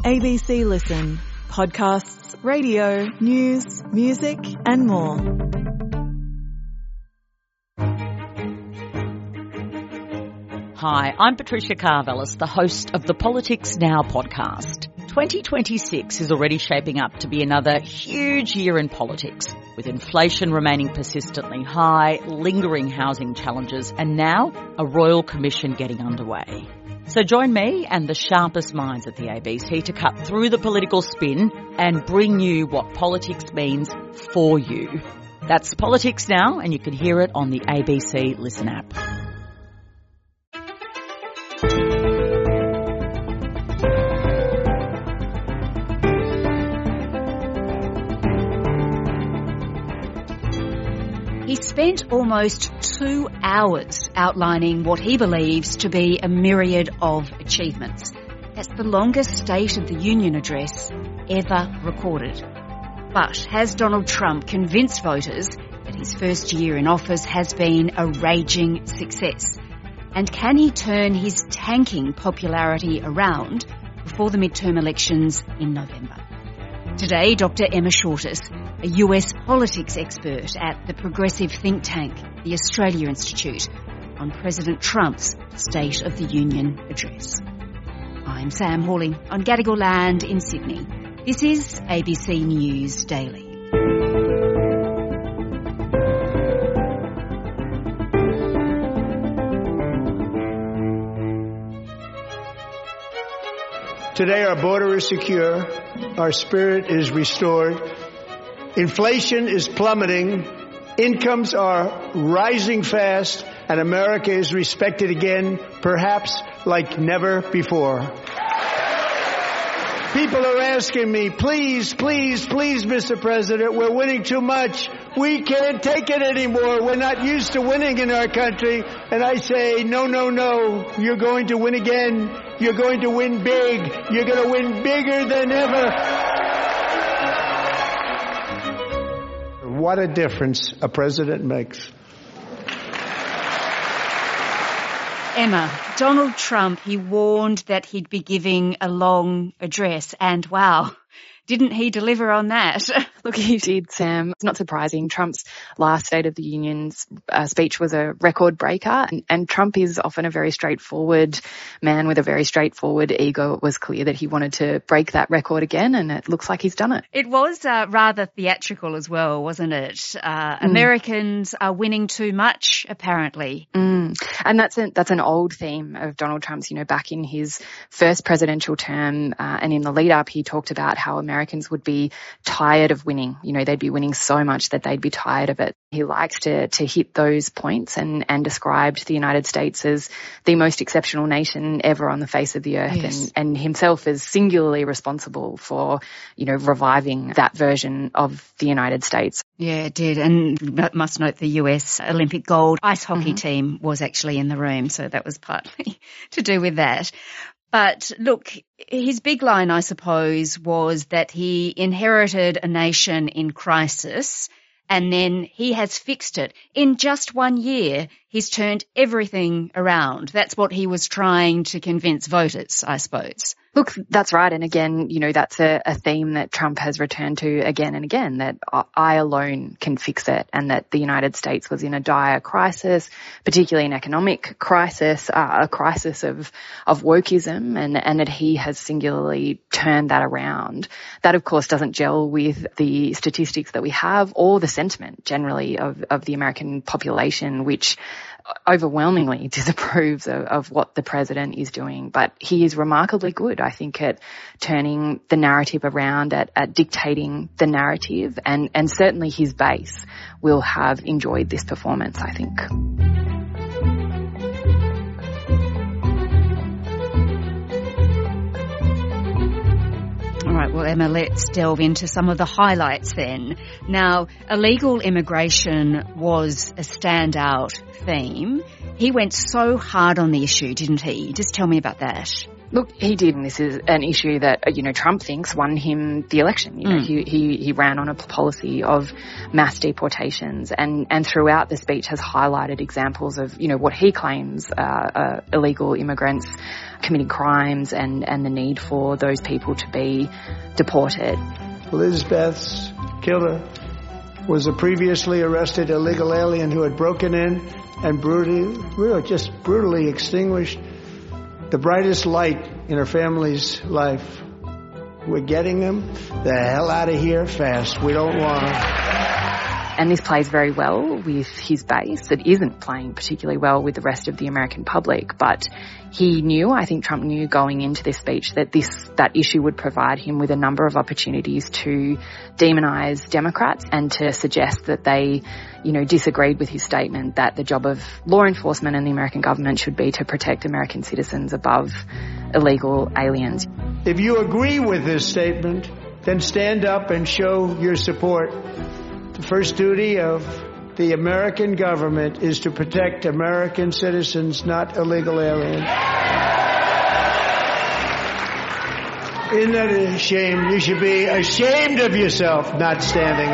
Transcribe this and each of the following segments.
ABC Listen. Podcasts, radio, news, music and more. Hi, I'm Patricia Karvelis, the host of the Politics Now podcast. 2026 is already shaping up to be another huge year in politics, with inflation remaining persistently high, lingering housing challenges, and now a royal commission getting underway. So join me and the sharpest minds at the ABC to cut through the political spin and bring you what politics means for you. That's Politics Now, and you can hear it on the ABC Listen app. He spent almost 2 hours outlining what he believes to be a myriad of achievements. That's the longest State of the Union address ever recorded. But has Donald Trump convinced voters that his first year in office has been a raging success? And can he turn his tanking popularity around before the midterm elections in November? Today, Dr. Emma Shortis, a US politics expert at the progressive think tank, the Australia Institute, on President Trump's State of the Union address. I'm Sam Hawley on Gadigal land in Sydney. This is ABC News Daily. Today our border is secure, our spirit is restored, inflation is plummeting, incomes are rising fast, and America is respected again, perhaps like never before. People are asking me, please, Mr. President, we're winning too much. We can't take it anymore. We're not used to winning in our country. And I say, no. You're going to win again. You're going to win big. You're going to win bigger than ever. What a difference a president makes. Emma, Donald Trump, he warned that he'd be giving a long address, and wow, didn't he deliver on that? Look, he did, Sam. It's not surprising. Trump's last State of the Union's speech was a record breaker, and Trump is often a very straightforward man with a very straightforward ego. It was clear that he wanted to break that record again, and it looks like he's done it. It was rather theatrical as well, wasn't it? Americans are winning too much, apparently. And that's an old theme of Donald Trump's. You know, back in his first presidential term and in the lead up, he talked about how Americans would be tired of winning. You know, they'd be winning so much that they'd be tired of it. He likes to hit those points and described the United States as the most exceptional nation ever on the face of the earth, yes. and himself as singularly responsible for, you know, reviving that version of the United States. Yeah, it did. And must note the US Olympic gold ice hockey team was actually in the room, so that was partly to do with that. But look, his big line, I suppose, was that he inherited a nation in crisis and then he has fixed it. In just 1 year, he's turned everything around. That's what he was trying to convince voters, I suppose. Look, that's right. And again, you know, that's a theme that Trump has returned to again and again, that I alone can fix it, and that the United States was in a dire crisis, particularly an economic crisis, a crisis of wokeism, and that he has singularly turned that around. That, of course, doesn't gel with the statistics that we have or the sentiment generally of the American population, which overwhelmingly disapproves of what the president is doing. But he is remarkably good, I think, at turning the narrative around, at dictating the narrative, and certainly his base will have enjoyed this performance, I think. All right, well, Emma, let's delve into some of the highlights then. Now, illegal immigration was a standout theme. He went so hard on the issue, didn't he? Just tell me about that. Look, he did, and this is an issue that, Trump thinks won him the election. He ran on a policy of mass deportations and throughout the speech has highlighted examples of, what he claims are illegal immigrants committing crimes and the need for those people to be deported. Lisbeth's killer was a previously arrested illegal alien who had broken in and brutally extinguished the brightest light in her family's life. We're getting them the hell out of here fast. We don't want them. And this plays very well with his base. It isn't playing particularly well with the rest of the American public, but I think Trump knew going into this speech that that issue would provide him with a number of opportunities to demonise Democrats and to suggest that they, disagreed with his statement that the job of law enforcement and the American government should be to protect American citizens above illegal aliens. If you agree with this statement, then stand up and show your support. The first duty of the American government is to protect American citizens, not illegal aliens. Isn't that a shame? You should be ashamed of yourself not standing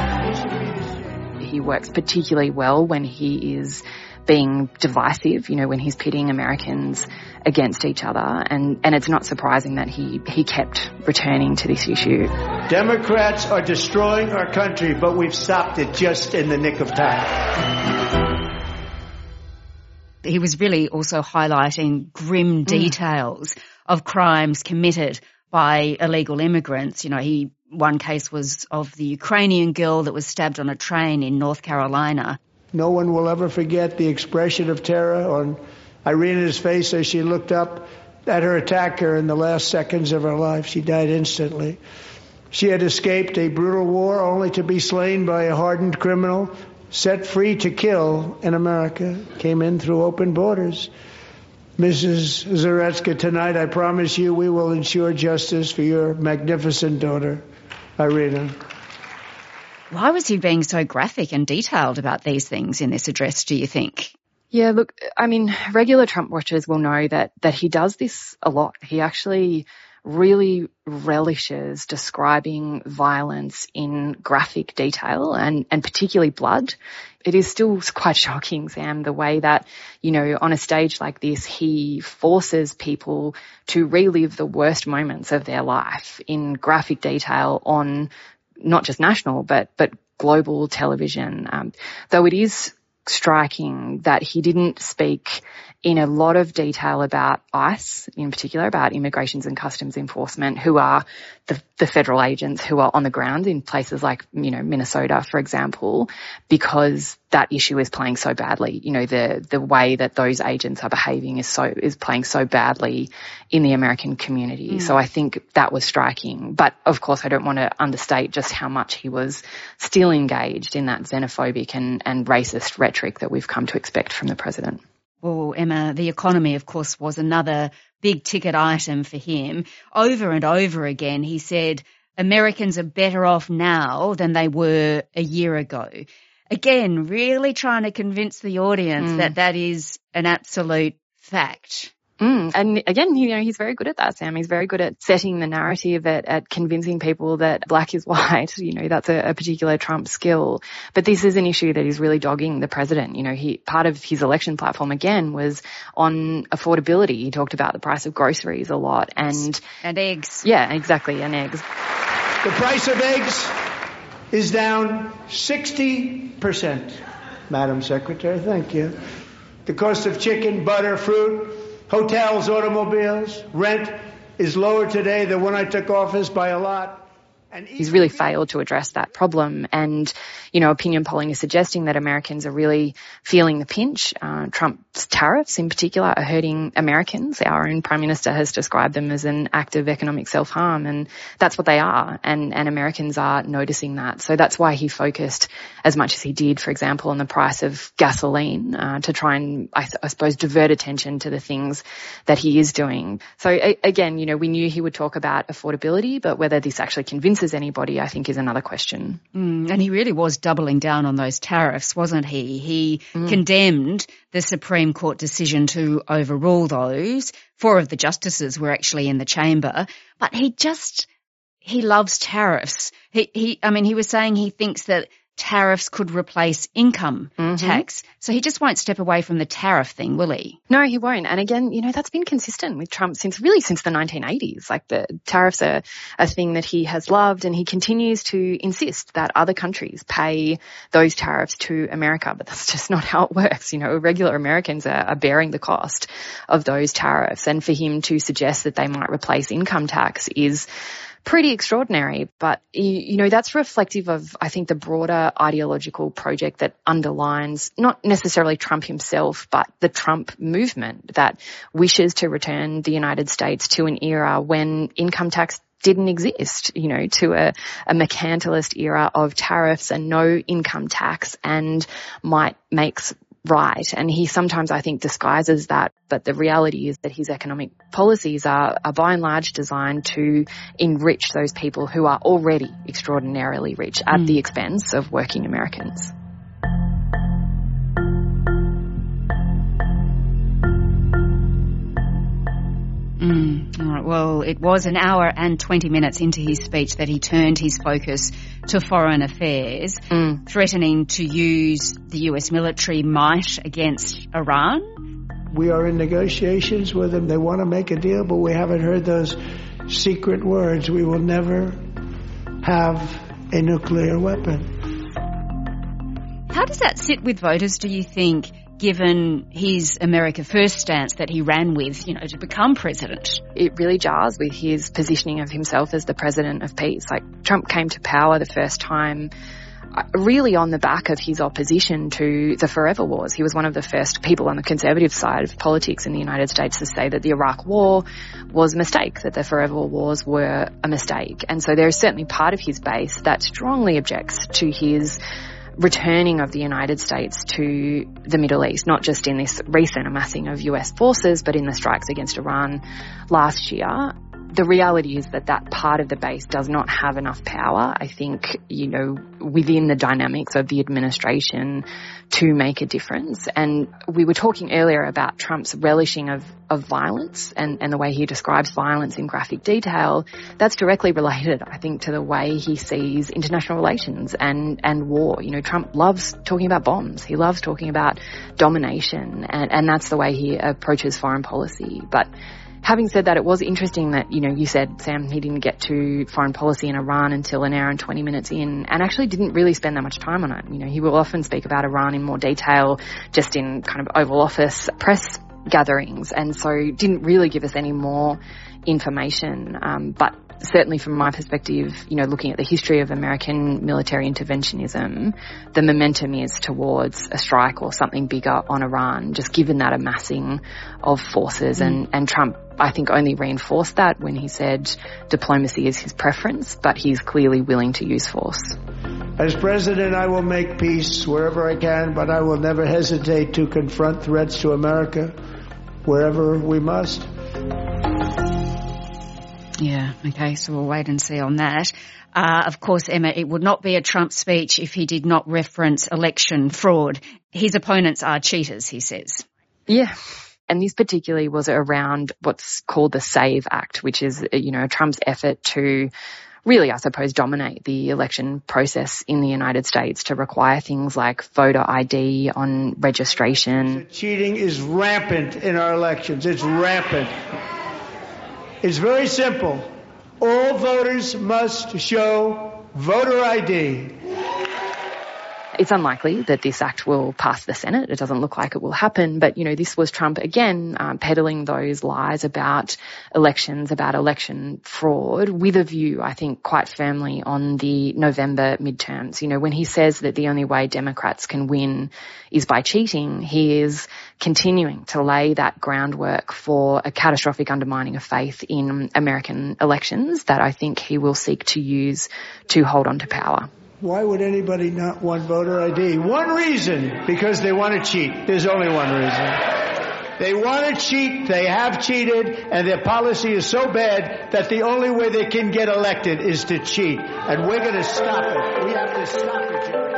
up. He works particularly well when he is being divisive, when he's pitting Americans against each other. And it's not surprising that he kept returning to this issue. Democrats are destroying our country, but we've stopped it just in the nick of time. He was really also highlighting grim details of crimes committed by illegal immigrants. One case was of the Ukrainian girl that was stabbed on a train in North Carolina. No one will ever forget the expression of terror on Irina's face as she looked up at her attacker in the last seconds of her life. She died instantly. She had escaped a brutal war only to be slain by a hardened criminal, set free to kill in America, came in through open borders. Mrs. Zaretsky, tonight I promise you we will ensure justice for your magnificent daughter, Irina. Why was he being so graphic and detailed about these things in this address, do you think? Yeah, look, regular Trump watchers will know that he does this a lot. He actually really relishes describing violence in graphic detail and particularly blood. It is still quite shocking, Sam, the way that, on a stage like this, he forces people to relive the worst moments of their life in graphic detail on not just national, but global television. Though it is striking that he didn't speak in a lot of detail about ICE, in particular about Immigrations and Customs Enforcement, who are the federal agents who are on the ground in places like, Minnesota, for example, because that issue is playing so badly. The way that those agents are behaving is playing so badly in the American community. So I think that was striking. But of course, I don't want to understate just how much he was still engaged in that xenophobic and racist rhetoric that we've come to expect from the president. Well, Emma, the economy, of course, was another big ticket item for him. Over and over again, he said Americans are better off now than they were a year ago. Again, really trying to convince the audience that is an absolute fact. And again, he's very good at that, Sam. He's very good at setting the narrative, at convincing people that black is white. That's a particular Trump skill. But this is an issue that is really dogging the president. Part of his election platform, again, was on affordability. He talked about the price of groceries a lot. And eggs. Yeah, exactly, and eggs. The price of eggs is down 60%. Madam Secretary, thank you. The cost of chicken, butter, fruit, hotels, automobiles, rent is lower today than when I took office by a lot. He's really failed to address that problem. And, opinion polling is suggesting that Americans are really feeling the pinch. Trump's tariffs in particular are hurting Americans. Our own Prime Minister has described them as an act of economic self-harm, and that's what they are. And Americans are noticing that. So that's why he focused as much as he did, for example, on the price of gasoline, to try and, I suppose, divert attention to the things that he is doing. So again, we knew he would talk about affordability, but whether this actually convinced convinces anybody, I think, is another question. And he really was doubling down on those tariffs, wasn't he? He condemned the Supreme Court decision to overrule those. 4 of the justices were actually in the chamber, but he loves tariffs. He was saying he thinks that tariffs could replace income tax. So he just won't step away from the tariff thing, will he? No, he won't. And again, that's been consistent with Trump since the 1980s. Like, the tariffs are a thing that he has loved, and he continues to insist that other countries pay those tariffs to America. But that's just not how it works. Regular Americans are bearing the cost of those tariffs. And for him to suggest that they might replace income tax is pretty extraordinary, but that's reflective of, I think, the broader ideological project that underlines not necessarily Trump himself, but the Trump movement that wishes to return the United States to an era when income tax didn't exist, to a mercantilist era of tariffs and no income tax and might makes right. And he sometimes, I think, disguises that. But the reality is that his economic policies are by and large designed to enrich those people who are already extraordinarily rich at the expense of working Americans. All right. Well, it was an hour and 20 minutes into his speech that he turned his focus to foreign affairs, threatening to use the US military might against Iran. We are in negotiations with them. They want to make a deal, but we haven't heard those secret words. We will never have a nuclear weapon. How does that sit with voters, do you think, given his America First stance that he ran with, to become president? It really jars with his positioning of himself as the president of peace. Like, Trump came to power the first time really on the back of his opposition to the forever wars. He was one of the first people on the conservative side of politics in the United States to say that the Iraq War was a mistake, that the forever wars were a mistake. And so there is certainly part of his base that strongly objects to his returning of the United States to the Middle East, not just in this recent amassing of US forces, but in the strikes against Iran last year. The reality is that part of the base does not have enough power, I think, within the dynamics of the administration to make a difference. And we were talking earlier about Trump's relishing of violence and the way he describes violence in graphic detail. That's directly related, I think, to the way he sees international relations and war. Trump loves talking about bombs. He loves talking about domination, and that's the way he approaches foreign policy. But having said that, it was interesting that, you said, Sam, he didn't get to foreign policy in Iran until an hour and 20 minutes in, and actually didn't really spend that much time on it. He will often speak about Iran in more detail just in kind of Oval Office press gatherings, and so didn't really give us any more information. But certainly from my perspective, looking at the history of American military interventionism, the momentum is towards a strike or something bigger on Iran, just given that amassing of forces. And Trump, I think, only reinforced that when he said diplomacy is his preference, but he's clearly willing to use force. As president, I will make peace wherever I can, but I will never hesitate to confront threats to America wherever we must. Yeah, okay, so we'll wait and see on that. Of course, Emma, it would not be a Trump speech if he did not reference election fraud. His opponents are cheaters, he says. Yeah. And this particularly was around what's called the SAVE Act, which is, Trump's effort to really, I suppose, dominate the election process in the United States, to require things like voter ID on registration. Cheating is rampant in our elections. It's rampant. It's very simple. All voters must show voter ID. It's unlikely that this act will pass the Senate. It doesn't look like it will happen. But, this was Trump again peddling those lies about elections, about election fraud, with a view, I think, quite firmly on the November midterms. When he says that the only way Democrats can win is by cheating, he is continuing to lay that groundwork for a catastrophic undermining of faith in American elections that I think he will seek to use to hold on to power. Why would anybody not want voter ID? One reason, because they want to cheat. There's only one reason. They want to cheat. They have cheated, and their policy is so bad that the only way they can get elected is to cheat. And we're going to stop it. We have to stop it, Jerry.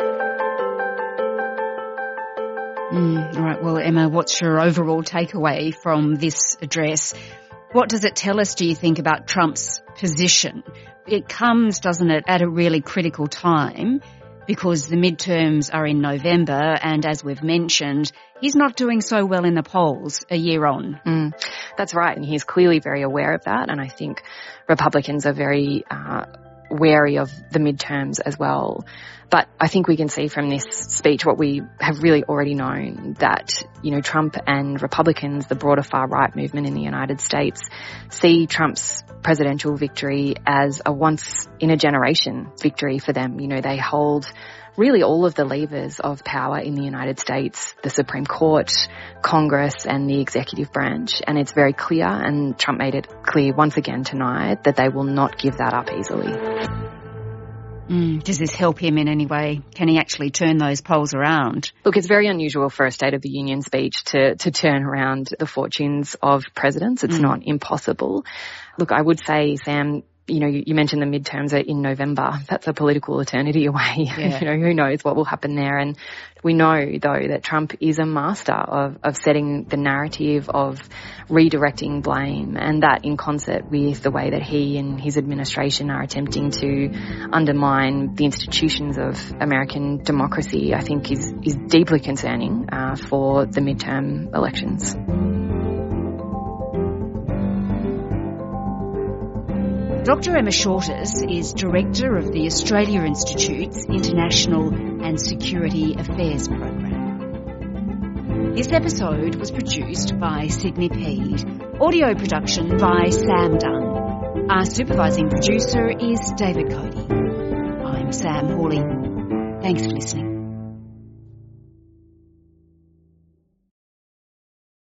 All right. Well, Emma, what's your overall takeaway from this address? What does it tell us, do you think, about Trump's position? It comes, doesn't it, at a really critical time because the midterms are in November and, as we've mentioned, he's not doing so well in the polls a year on. That's right, and he's clearly very aware of that, and I think Republicans are very wary of the midterms as well. But I think we can see from this speech what we have really already known, that, you know, Trump and Republicans, the broader far-right movement in the United States, see Trump's presidential victory as a once-in-a-generation victory for them. You know, they hold really all of the levers of power in the United States, the Supreme Court, Congress and the executive branch. And it's very clear, and Trump made it clear once again tonight, that they will not give that up easily. Does this help him in any way? Can he actually turn those polls around? Look, it's very unusual for a State of the Union speech to turn around the fortunes of presidents. It's not impossible. Look, I would say, Sam, you know, you mentioned the midterms are in November. That's a political eternity away. Yeah. You know, who knows what will happen there. And we know, though, that Trump is a master of setting the narrative, of redirecting blame, and that in concert with the way that he and his administration are attempting to undermine the institutions of American democracy, I think is deeply concerning for the midterm elections. Dr. Emma Shortis is Director of the Australia Institute's International and Security Affairs Program. This episode was produced by Sydney Peed. Audio production by Sam Dunn. Our supervising producer is David Cody. I'm Sam Hawley. Thanks for listening.